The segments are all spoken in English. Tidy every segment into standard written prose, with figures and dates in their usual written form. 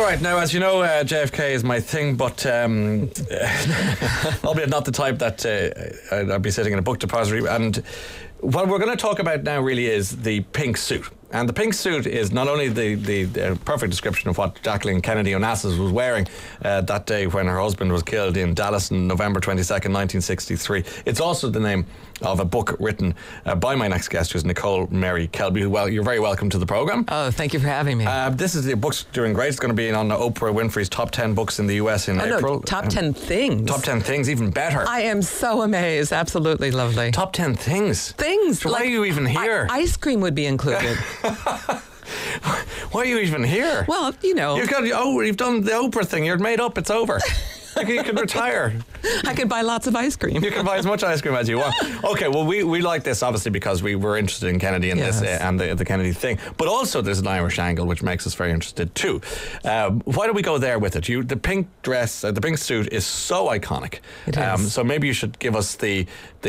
right, now as you know, JFK is my thing, but albeit not the type that I'd be sitting in a book depository. And what we're going to talk about now really is the pink suit. And the pink suit is not only the perfect description of what Jacqueline Kennedy Onassis was wearing that day when her husband was killed in Dallas on November 22nd, 1963. It's also the name of a book written by my next guest, who's Nicole Mary Kelby, who, well, you're very welcome to the programme. Oh, thank you for having me. The book's doing great. It's going to be on Oprah Winfrey's top 10 books in the US in April. No, top 10 things. Top 10 things, even better. I am so amazed. Absolutely lovely. Top 10 things? Things. So why are you even here? Ice cream would be included. Why are you even here? Well, you know. You've done the Oprah thing. You're made up. It's over. You can retire. I could buy lots of ice cream. You can buy as much ice cream as you want. Okay, well, we like this obviously because we were interested in Kennedy and this and the Kennedy thing. But also there's an Irish angle which makes us very interested too. Why don't we go there with it? The pink dress, the pink suit is so iconic. It is. So maybe you should give us the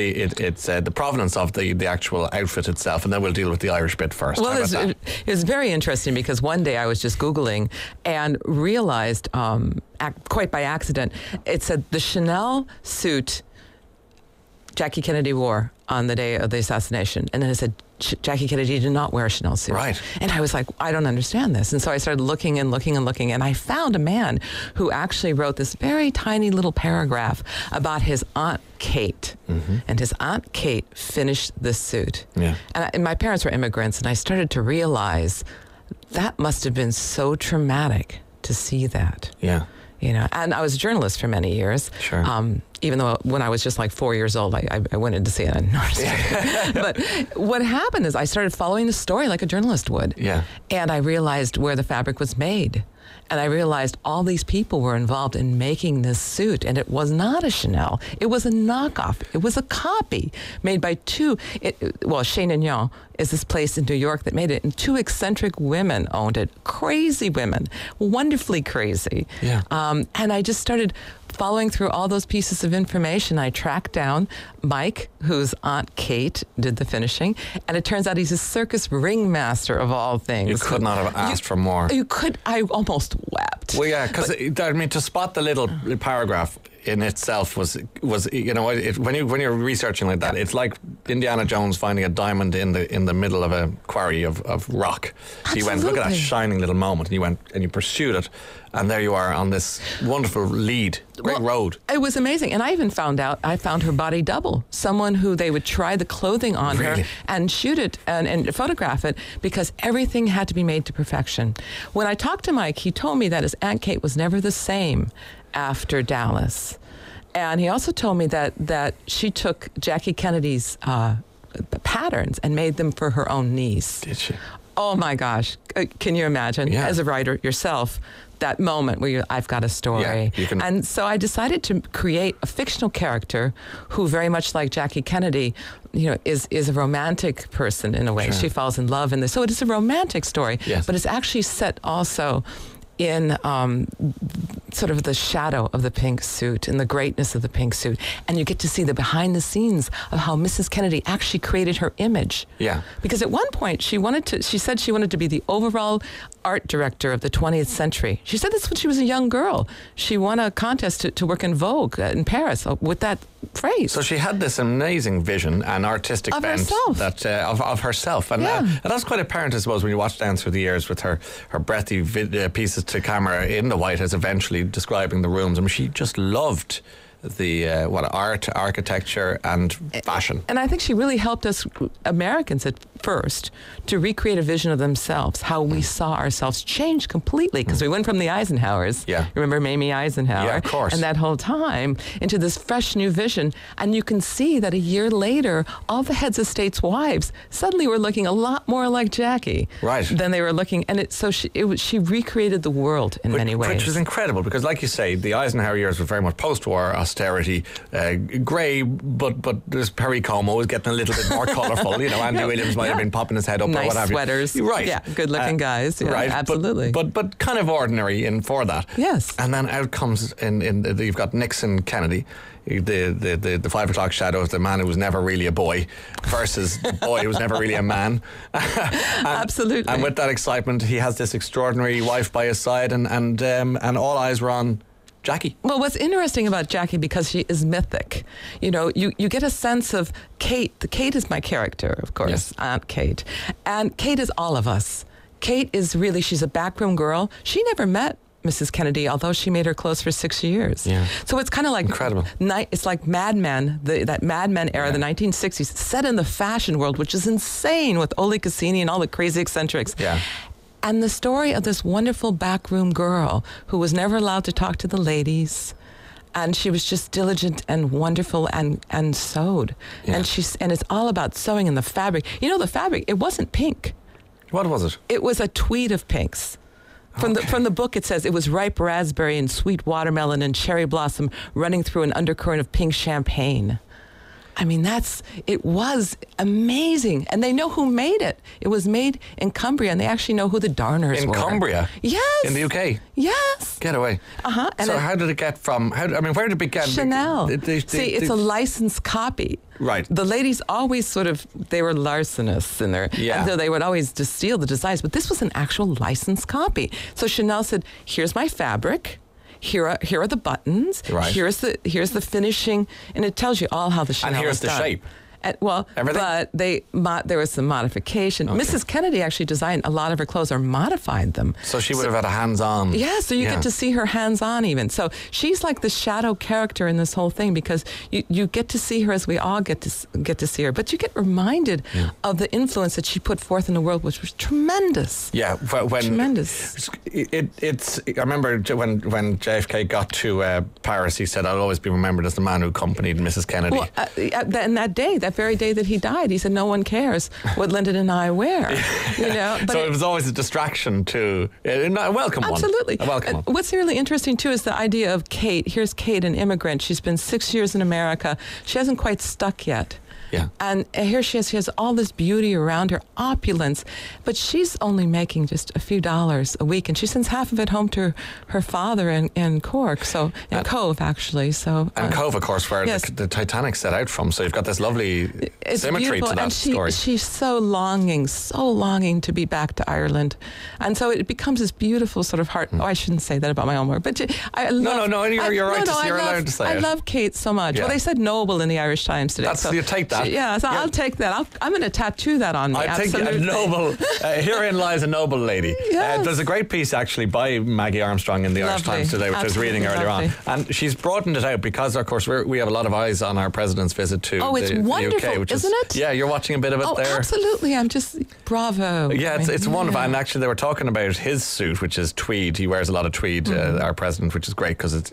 provenance of the actual outfit itself, and then we'll deal with the Irish bit first. Well, it's very interesting because one day I was just Googling and realized, quite by accident, it said the Chanel suit Jackie Kennedy wore on the day of the assassination. And then it said Jackie Kennedy did not wear a Chanel suit. Right. And I was like, I don't understand this. And so I started looking and looking and looking. And I found a man who actually wrote this very tiny little paragraph about his Aunt Kate. Mm-hmm. And his Aunt Kate finished this suit. Yeah. And my parents were immigrants. And I started to realize that must have been so traumatic to see that. Yeah. You know, and I was a journalist for many years. Sure. Even though when I was just like 4 years old, I went into CNN. But what happened is I started following the story like a journalist would. Yeah. And I realized where the fabric was made. And I realized all these people were involved in making this suit. And it was not a Chanel. It was a knockoff. It was a copy made by Chez Nignon is this place in New York that made it. And two eccentric women owned it. Crazy women. Wonderfully crazy. Yeah. And I just started following through all those pieces of information. I tracked down Mike, whose Aunt Kate did the finishing, and it turns out he's a circus ringmaster of all things. You could not have asked for more. You could. I almost wept. Well, yeah, because to spot the little paragraph in itself was you know, when you're researching like that, it's like Indiana Jones finding a diamond in the middle of a quarry of rock. So Absolutely. You went, look at that shining little moment, and you went and you pursued it, and there you are on this wonderful lead, great road. It was amazing, and I even found her body double, someone who they would try the clothing on her and shoot it and photograph it because everything had to be made to perfection. When I talked to Mike, he told me that his Aunt Kate was never the same after Dallas. And he also told me that she took Jackie Kennedy's patterns and made them for her own niece. Did she? Oh my gosh. Can you imagine, as a writer yourself, that moment where I've got a story. Yeah, and so I decided to create a fictional character who, very much like Jackie Kennedy, you know, is a romantic person in a way. Sure. She falls in love in this. So it is a romantic story, but it's actually set also in sort of the shadow of the pink suit and the greatness of the pink suit. And you get to see the behind the scenes of how Mrs. Kennedy actually created her image. Yeah. Because at one point she said she wanted to be the overall art director of the 20th century. She said this when she was a young girl. She won a contest to work in Vogue in Paris with that phrase. So she had this amazing vision and artistic bent of herself. And that's quite apparent, I suppose, when you watch down through the years with her breathy pieces to camera in the White House, eventually describing the rooms. I mean, she just loved the art, architecture, and fashion. And I think she really helped us Americans at first to recreate a vision of themselves, how we saw ourselves change completely, because we went from the Eisenhowers, you remember Mamie Eisenhower, of course, and that whole time into this fresh new vision. And you can see that a year later, all the heads of states' wives suddenly were looking a lot more like Jackie than they were looking. And she recreated the world in many ways. Which was incredible, because like you say, the Eisenhower years were very much post-war austerity, grey, but this Perry Como is getting a little bit more colourful. You know, Andy Williams might have been popping his head up, nice or what have sweaters. you. Right. Yeah, good-looking guys. Yeah, right. Absolutely. But kind of ordinary in for that. Yes. And then out comes you've got Nixon Kennedy, the 5 o'clock shadows, the man who was never really a boy versus the boy who was never really a man. Absolutely. And with that excitement, he has this extraordinary wife by his side, and all eyes were on Jackie. Well, what's interesting about Jackie, because she is mythic, you know, you get a sense of Kate. Kate is my character, of course, yes. Aunt Kate. And Kate is all of us. Kate is really, she's a backroom girl. She never met Mrs. Kennedy, although she made her clothes for 6 years. Yeah. So it's kind of like incredible. It's like Mad Men, that Mad Men era, the 1960s, set in the fashion world, which is insane with Ole Cassini and all the crazy eccentrics. Yeah. And the story of this wonderful backroom girl who was never allowed to talk to the ladies. And she was just diligent and wonderful and sewed. Yeah. And it's all about sewing in the fabric. You know, the fabric, it wasn't pink. What was it? It was a tweed of pinks. From the book, it says it was ripe raspberry and sweet watermelon and cherry blossom running through an undercurrent of pink champagne. I mean, it was amazing. And they know who made it. It was made in Cumbria, and they actually know who the darners were. In Cumbria? Yes. In the UK? Yes. Get away. Uh-huh. And so how did it get from, where did it begin? Chanel. See, it's a licensed copy. Right. The ladies always they were larcenists in there. Yeah. And so they would always just steal the designs. But this was an actual licensed copy. So Chanel said, here's my fabric. Here are the buttons. Right. Here's the finishing, and it tells you all how the Chanel. And here's the done. shape. But there was some modification. Okay. Mrs. Kennedy actually designed a lot of her clothes or modified them. So she would have had a hands-on. Yeah, so you get to see her hands-on even. So she's like the shadow character in this whole thing, because you get to see her as we all get to see her. But you get reminded of the influence that she put forth in the world, which was tremendous. Yeah, tremendous. I remember when JFK got to Paris, he said, "I'll always be remembered as the man who accompanied Mrs. Kennedy." Well, and that very day that he died, he said, "No one cares what Lyndon and I wear." You know, but so it was always a distraction to a welcome one. Absolutely. A welcome one. What's really interesting too is the idea of Kate. Here's Kate, an immigrant. She's been 6 years in America. She hasn't quite stuck yet. Yeah. And here she has all this beauty around her, opulence, but she's only making just a few dollars a week, and she sends half of it home to her father in Cork, in Cove, actually. So and Cove, of course, where the Titanic set out from. So you've got this lovely symmetry to that and story. She's so longing to be back to Ireland, and so it becomes this beautiful sort of heart. Oh, I shouldn't say that about my own work, but I love. No, you're right. You're allowed to say it. I love Kate so much. Yeah. Well, they said noble in the Irish Times today. You take that. Yeah, so I'll take that. I'm going to tattoo that on me. I think a noble. Herein lies a noble lady. Yes. There's a great piece actually by Maggie Armstrong in the Irish Times today, which I was reading earlier on, and she's broadened it out because, of course, we have a lot of eyes on our president's visit to it's wonderful, the UK, isn't it? Yeah, you're watching a bit of it there. Oh, absolutely. I'm just bravo. Yeah, it's wonderful. And actually, they were talking about his suit, which is tweed. He wears a lot of tweed, our president, which is great because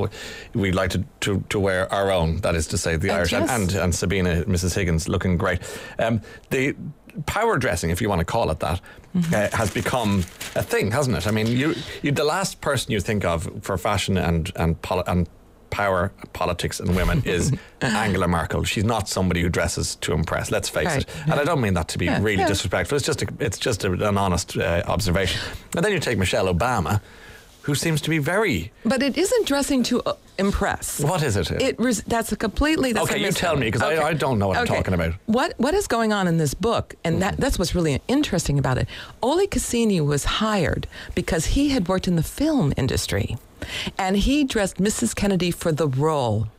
we like to wear our own. That is to say, the Irish and Sabina, Mrs. Higgins, looking great. The power dressing, if you want to call it that, has become a thing, hasn't it? I mean, you the last person you think of for fashion and power, politics and women is Angela Merkel. She's not somebody who dresses to impress, let's face it. And I don't mean that to be really disrespectful. It's just an honest observation. And then you take Michelle Obama, who seems to be very... But it isn't dressing to impress. What is it? That's a completely... Okay, you tell me, because I don't know what I'm talking about. What is going on in this book, and that's what's really interesting about it. Ole Cassini was hired because he had worked in the film industry, and he dressed Mrs. Kennedy for the role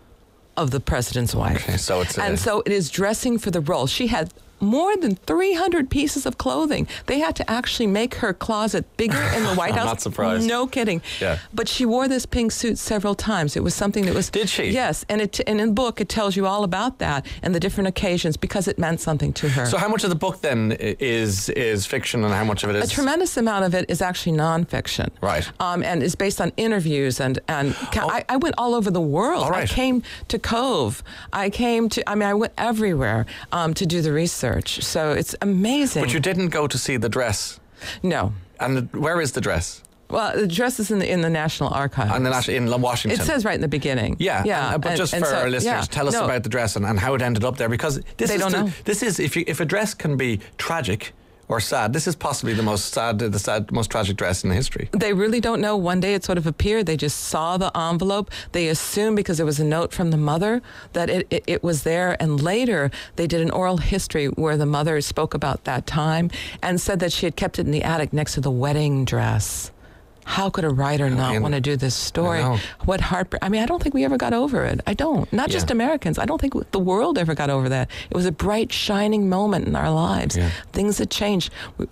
of the president's wife. Okay, so so it is dressing for the role. She had more than 300 pieces of clothing. They had to actually make her closet bigger in the White House. I'm not surprised. No kidding. Yeah. But she wore this pink suit several times. It was something that was... Did she? Yes. And in the book, it tells you all about that and the different occasions because it meant something to her. So how much of the book then is fiction and how much of it is... A tremendous amount of it is actually nonfiction. Right. And is based on interviews I went all over the world. All right. I came to Cove. I went everywhere to do the research. So it's amazing. But you didn't go to see the dress. No. And where is the dress? Well, the dress is in the National Archives. And in Washington. It says right in the beginning. Yeah, but just for our listeners, tell us about the dress and how it ended up there, because they don't know. This is if a dress can be tragic or sad, this is possibly the most tragic dress in history. They really don't know. One day it sort of appeared. They just saw the envelope. They assumed, because there was a note from the mother, that it was there. And later they did an oral history where the mother spoke about that time and said that she had kept it in the attic next to the wedding dress. How could a writer not want to do this story? What heartbreak. I mean, I don't think we ever got over it. I don't. Not just Americans. I don't think the world ever got over that. It was a bright, shining moment in our lives. Yeah. Things had changed.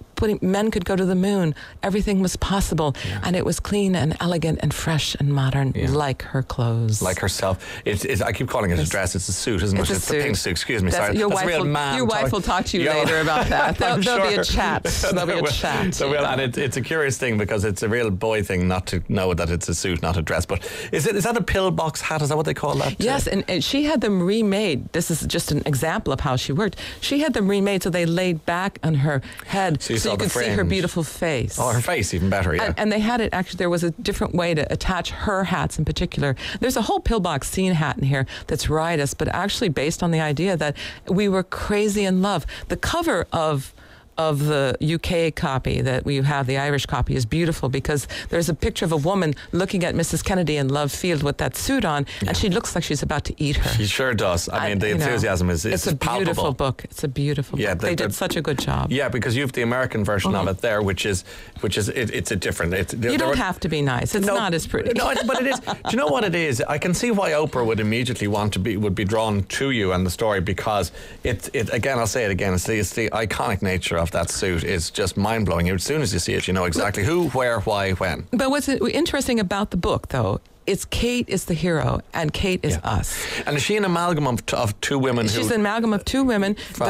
Men could go to the moon. Everything was possible. Yeah. And it was clean and elegant and fresh and modern, like her clothes. Like herself. I keep calling it a dress. It's a suit, isn't it? It's a pink suit. Excuse me. Sorry. Your wife will talk to you later about that. There'll be a chat. There'll be a chat. And it's a curious thing, because it's a real boy thing not to know that it's a suit, not a dress. But is that a pillbox hat? Is that what they call that? Yes, and she had them remade. This is just an example of how she worked. She had them remade so they laid back on her head, so you could see her beautiful face. Oh, her face, even better, yeah. And they had it, actually, there was a different way to attach her hats in particular. There's a whole pillbox scene hat in here that's riotous, but actually based on the idea that we were crazy in love. The cover of the UK copy that we have, the Irish copy, is beautiful, because there's a picture of a woman looking at Mrs. Kennedy in Love Field with that suit on, and she looks like she's about to eat her. She sure does. I mean, the enthusiasm is it's a palpable. Beautiful book. It's a beautiful book. They did such a good job. Yeah, because you have the American version of it there, which is it's a different. You don't have to be nice. It's not as pretty. No, but it is. Do you know what it is? I can see why Oprah would immediately would be drawn to you and the story, because it again, I'll say it again, it's the iconic nature of that suit is just mind-blowing. As soon as you see it, you know exactly who, where, why, when. But what's interesting about the book, though, it's Kate is the hero and Kate is us. And is she an amalgam of two women? She's an amalgam of two women.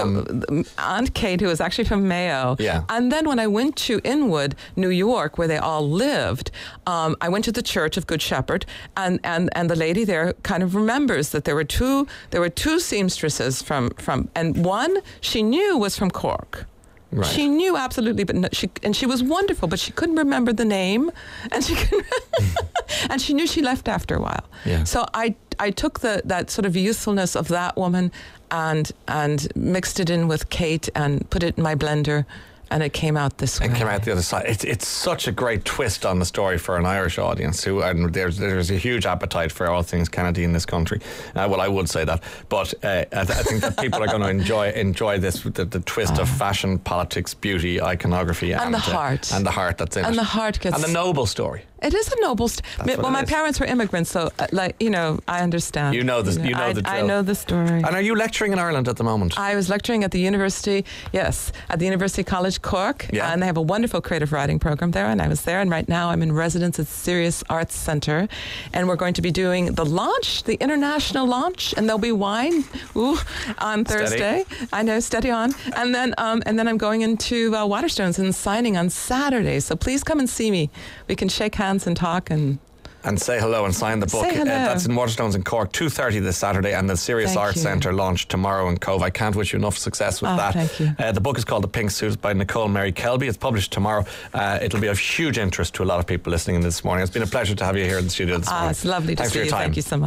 The Aunt Kate, who is actually from Mayo. Yeah. And then when I went to Inwood, New York, where they all lived, I went to the Church of Good Shepherd, and the lady there kind of remembers that there were two seamstresses from and one she knew was from Cork. Right. She knew absolutely, but she was wonderful, but she couldn't remember the name, and and she knew she left after a while. Yeah. So I took that sort of youthfulness of that woman and mixed it in with Kate and put it in my blender. And it came out this way. It came out the other side. It's such a great twist on the story for an Irish audience and there's a huge appetite for all things Kennedy in this country. Well, I would say that, but I think that people are going to enjoy this, the twist of fashion, politics, beauty, iconography, and the heart, and the heart that's in it, and the heart gets, and the noble story. It is a noble story. Well, my parents were immigrants, so I understand. You know this. You know the drill. I know the story. And are you lecturing in Ireland at the moment? I was lecturing at the university. Yes, at the University College Cork, and they have a wonderful creative writing program there. And I was there, and right now I'm in residence at Serious Arts Centre, and we're going to be doing the launch, the international launch, and there'll be wine on Thursday. Steady. I know, steady on. And then I'm going into Waterstones and signing on Saturday. So please come and see me. We can shake hands and talk and say hello and sign the book. Say hello. That's in Waterstones in Cork, 2:30 this Saturday, and the Serious Arts Centre launch tomorrow in Cove. I can't wish you enough success with that. Thank you. The book is called The Pink Suit by Nicole Mary Kelby. It's published tomorrow. It'll be of huge interest to a lot of people listening in this morning. It's been a pleasure to have you here in the studio this morning. It's lovely to see you. Thank you so much.